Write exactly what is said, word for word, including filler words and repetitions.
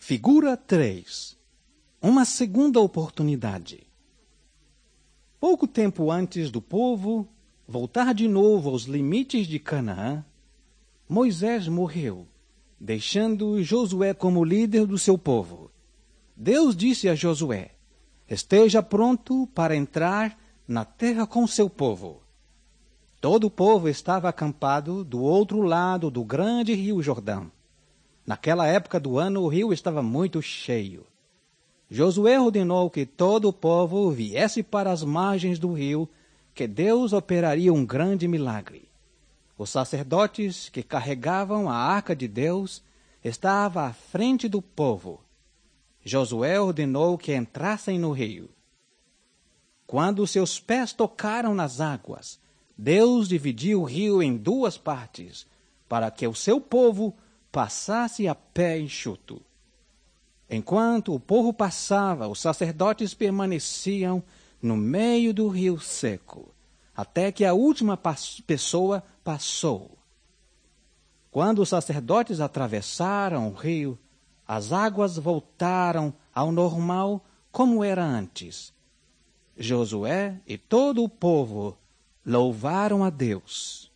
Figura três. Uma segunda oportunidade. Pouco tempo antes do povo voltar de novo aos limites de Canaã, Moisés morreu, deixando Josué como líder do seu povo. Deus disse a Josué: esteja pronto para entrar na terra com seu povo. Todo o povo estava acampado do outro lado do grande rio Jordão. Naquela época do ano, o rio estava muito cheio. Josué ordenou que todo o povo viesse para as margens do rio, que Deus operaria um grande milagre. Os sacerdotes que carregavam a arca de Deus estavam à frente do povo. Josué ordenou que entrassem no rio. Quando seus pés tocaram nas águas, Deus dividiu o rio em duas partes, para que o seu povo passasse a pé enxuto. Enquanto o povo passava, os sacerdotes permaneciam no meio do rio seco, até que a última pessoa passou. Quando os sacerdotes atravessaram o rio, as águas voltaram ao normal como era antes. Josué e todo o povo louvaram a Deus.